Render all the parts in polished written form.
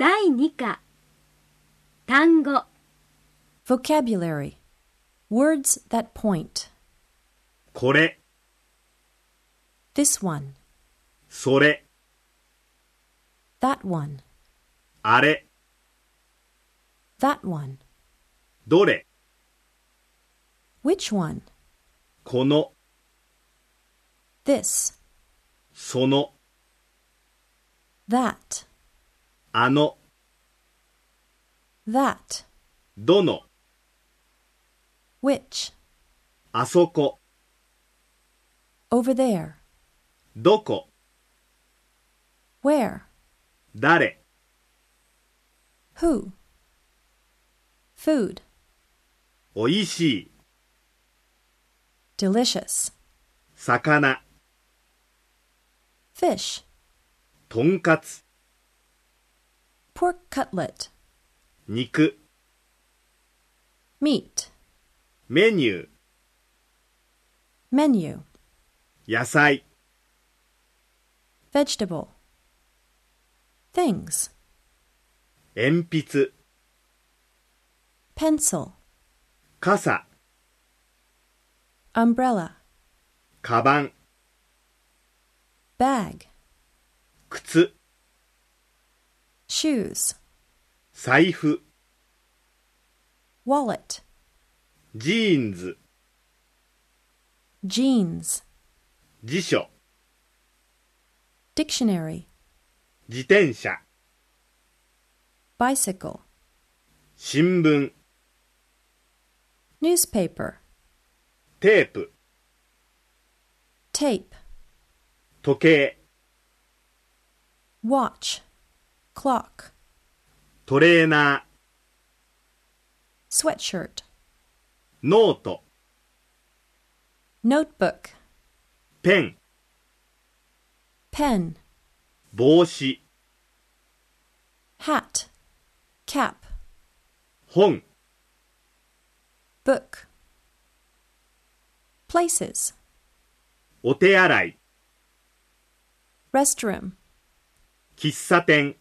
第2課単語 Vocabulary. Words that point. これ、 This one. それ、 That one. あれ、 That one. どれ、 Which one? この、 This. その、 That. あの、 That. どの、 Which. あそこ、 Over there. どこ、 Where. 誰、 Who. Food. おいしい、 Delicious. 魚、 Fish. とんかつ、 Pork cutlet. 肉、 Meat. メニュー、 Menu. 野菜、 Vegetable. Things. 鉛筆、 Pencil. 傘、 Umbrella. カバン、 Bag. 靴、 Shoes. 財布、 Wallet. ジーンズ、 Jeans. 辞書、 Dictionary. 自転車、 Bicycle. 新聞、 Newspaper. テープ、 Tape. 時計、 Watch. Clock. トレーナ Sweatshirt. ー、ノート、 Notebook. ペン、 Pen. 帽子、 Hat. Cap. 本、 Book. Places. お手洗い、 Restroom. 喫茶店、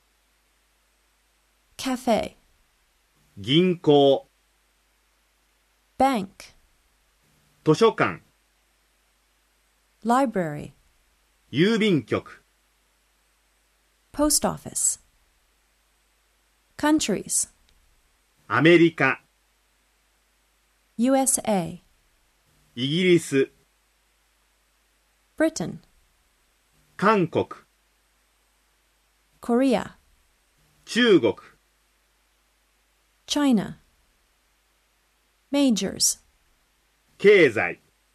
Cafe. 銀行、 Bank. 図書館、 Library. 郵便局、 Post office. Countries. アメリカ、 USA. イギリス、 Britain. 韓国、 Korea. 中国、 China. Majors. 経済、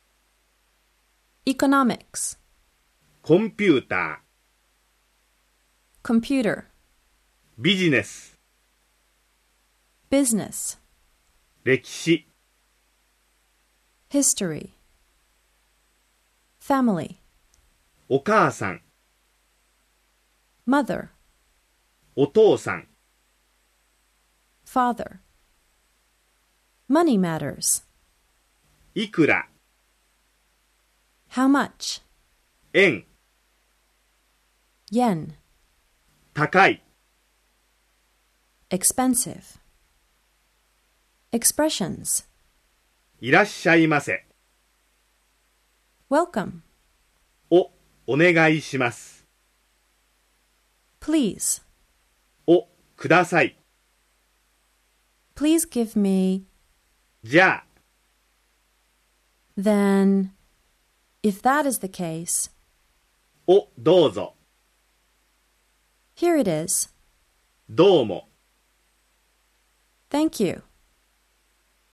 Economics. コンピューター、 Computer. ビジネス、 Business. 歴史、 History. Family. お母さん、 Mother. お父さん、 Father. Money matters. いくら、 How much? 円、 Yen. 高い、 Expensive. Expressions. いらっしゃいませ、 Welcome. お願いします、 Please. ください、 Please give me. じゃあ、 Then. If that is the case. どうぞ、 Here it is. どうも。 Thank you.